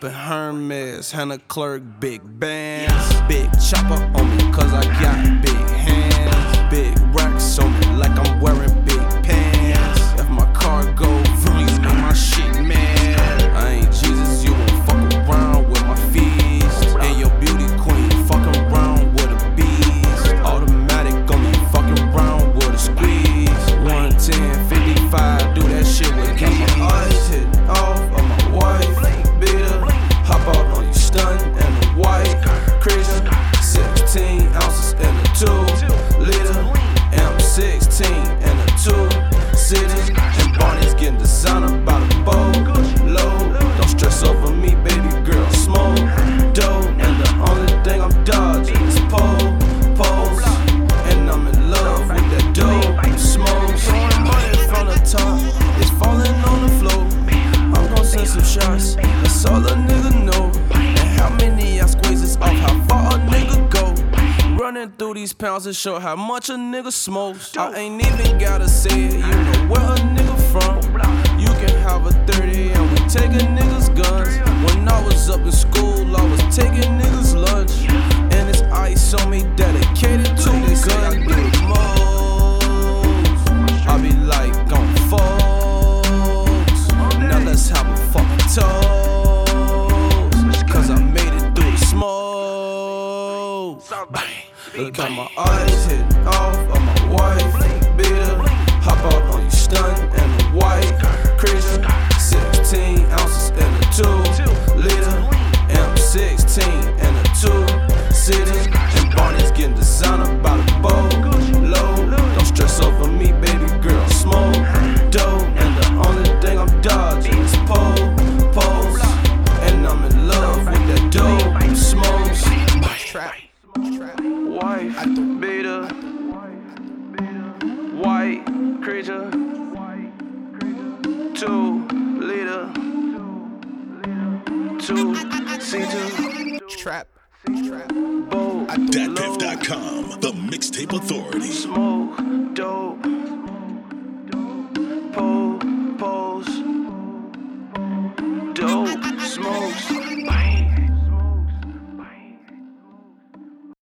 up in Hermes, Hannah Clerk, big bands. Big chopper on me cause I got big hands. Big racks on me like I'm wearing big pants. If my car go vroom, you make my shit mad. I ain't Jesus, you won't fuck around with my fees. And your beauty queen, fucking around with a bees. Automatic on me, fucking around with a squeeze. 110, 55, do that shit with keys. My eyes hitting off of my wife, beater. Hop out on you stunned and a white crazy. 16 ounces in a 2-liter. M16 and a 2-seater. And Barney's getting designer by the boat load. Don't stress over me, baby girl, smoke dope. And the only thing I'm dodging is poles. And I'm in love with that dope smoke. Throwing money from the top, it's falling on the floor. I'm gon' send some shots, that's all a nigga know. And how many I squeezes off, how far a nigga go. Running through these pounds to show how much a nigga smokes. I ain't even gotta say it, you know where a nigga from. You can have a 30 and we taking niggas guns. When I was up in school, I was taking niggas lunch. And it's ice on me dedicated to the gun. I do the most, I be like on folks. Now let's have a fucking toast, cause I made it through the smoke. Bang. Look at my eyes hitting off of my wife, beater. Hop out on you stunned and a white crazy. 16 ounces in a 2-liter. M16 and a 2-seater. And Barney's getting designer by the boat load. Don't stress over me, baby girl, smoke dope. And the only thing I'm dodging is poles. And I'm in love with that dope smoke. Trap. Wife, beater, white creature, 2-liter, 2-seater, trap, boat, DatPiff.com, the mixtape authority. Smoke.